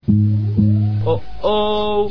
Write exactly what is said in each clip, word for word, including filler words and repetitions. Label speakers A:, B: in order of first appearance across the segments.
A: О-оу,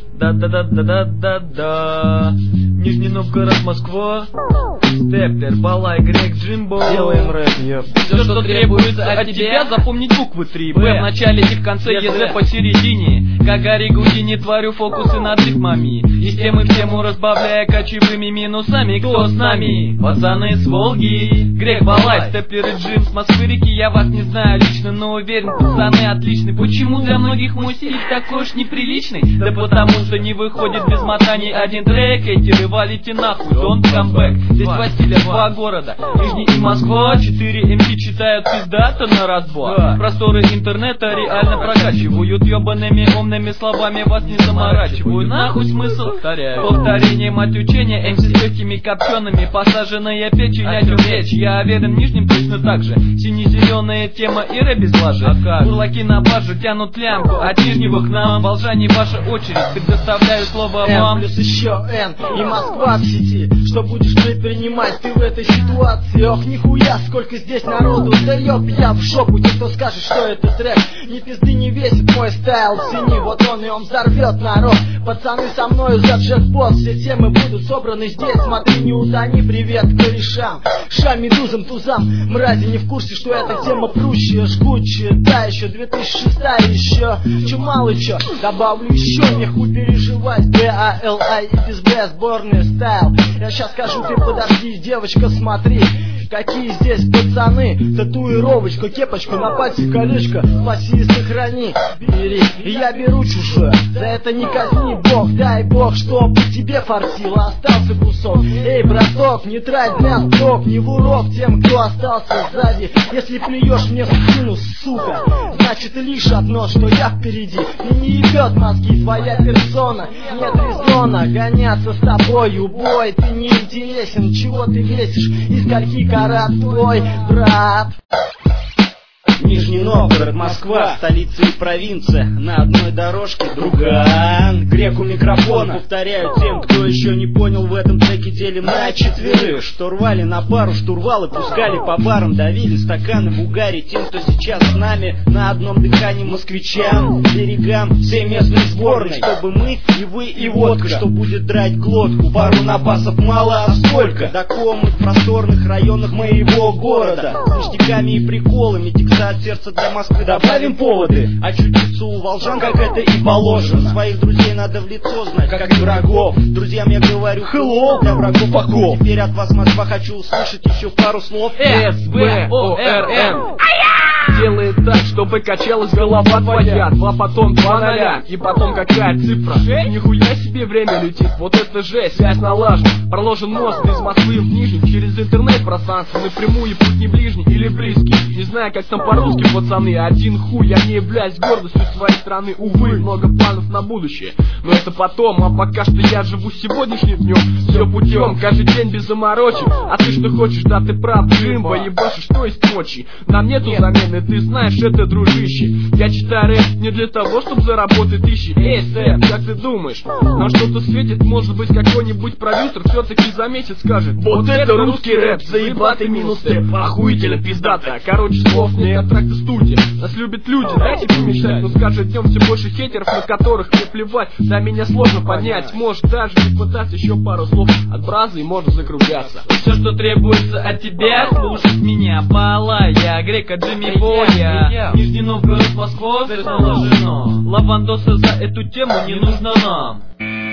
A: да-да-да-да-да-да-да. Нижний Новгород, Москва. Степлер, Балай, Грек, Джимбо.
B: Делаем рэп, еп.
A: Все, что требуется от тебя, запомнить буквы три. Б в начале и в конце, Е посередине. Как Гарри Гудини, творю фокусы над рифмами. И с тем и всему разбавляя кочевыми минусами. Кто с нами? Пацаны с Волги. Грек, Балай, Степлер и Джим с Москвы реки. Я вас не знаю лично, но уверен, пацаны отличны. Почему для многих мой стиль такой уж неприличный? Да потому что не выходит без мотаний один трек. Эти валите нахуй, don't come back. Здесь Василия, два города, Нижний и Москва. Четыре эм си читают пиздато на раз-два. Просторы интернета реально прокачивают. Ёбаными умными словами вас не заморачивают. Нахуй смысл? Повторяю. Повторение, мать учения, эм си с легкими копчеными. Посаженная печень, о чем речь? Я уверен, в Нижнем точно так же. Сине-зеленая тема и рэп без лажи. Бурлаки на баржу тянут лямку от Нижнего к нам. Волжане, ваша очередь, предоставляю слово вам.
B: Н плюс еще Н и Москва в сети. Что будешь предпринимать ты в этой ситуации? Ох, нихуя, сколько здесь народу. Да ёб, я в жопу, те, кто скажет, что это трэп. Ни пизды не весит мой стайл, цени. Вот он и он взорвет народ. Пацаны со мною за джекпот. Все темы будут собраны здесь. Смотри, не утони, привет корешам. Ша, медузам, тузам. Мрази не в курсе, что эта тема прущая, жгучая. Да, еще две тысячи шестая, еще чё мало чё. Добавлю еще, не хуй переживать. Б А Л I и без Б, сборная стайл. Я сейчас скажу, ты подожди, девочка, смотри. Какие здесь пацаны, татуировочка, кепочка, на пальце колечко. Спаси и сохрани, бери, и я беру чужое. За это не казни, бог, дай бог, чтоб тебе фартило, остался кусок. Эй, браток, не трать дня строк, не в урок тем, кто остался сзади. Если плюешь мне в спину, сука, значит лишь одно, что я впереди. И не ебет мозги твоя персона. Нет резона гоняться с тобой, убой. Ты не интересен, чего ты весишь и скольки карат твой брат.
C: Нижний Новгород, Москва, столица и провинция. На одной дорожке друган. Грек у микрофона. Повторяю тем, кто еще не понял, в этом треке делим на четверых. Что рвали на пару штурвалы, пускали по барам, давили стаканы в угаре. Тем, кто сейчас с нами, на одном дыхании москвичам, берегам всей местной сборной. Чтобы мы, и вы, и водка, что будет драть глотку. Пару набасов мало, а сколько? До комы в просторных районах моего города. С ништяками и приколами, текста от сердца для Москвы добавим поводы. Очутиться у волжан, как это и положено. Своих друзей надо в лицо знать, как и врагов. Друзьям я говорю hello, для врагов поков. Теперь от вас, Москва, хочу услышать еще пару слов.
A: С Б О Р Н делает так, чтобы качалась голова твоя. Два потом два ноля, и потом какая цифра? Нихуя себе время летит, вот это жесть. Связь налажена, проложен мост из Москвы в Нижний. Через интернет-пространство напрямую, путь не ближний или близкий. Не знаю, как там по-русски, пацаны, один хуй. Я не являюсь гордостью своей страны, увы. Много планов на будущее, но это потом. А пока что я живу сегодняшним днем. Все путем, каждый день без заморочек. А ты что хочешь, да ты прав, Джимбо. Ебашишь, что есть мочи. Нам нету замены, ты знаешь это, дружище. Я читаю рэп не для того, чтобы заработать тысячи. Эй, Сэп, как ты думаешь, нам что-то светит? Может быть, какой-нибудь продюсер все-таки заметит, скажет: вот это русский рэп, заебатый минус степ. Охуительно пиздато, короче слов нет. Тракты студия, нас любят люди, дайте помешать. Но с каждым днем все больше хейтеров, на которых мне плевать. Да меня сложно понять, может даже не пытаться. Еще пару слов от бразы и можно закругляться. Все, что требуется от тебя, слушать меня. Балай, я Грека, Джимми Боя. Нижний Новгород, Москва, все наложено. Лавандоса за эту тему не нужно нам.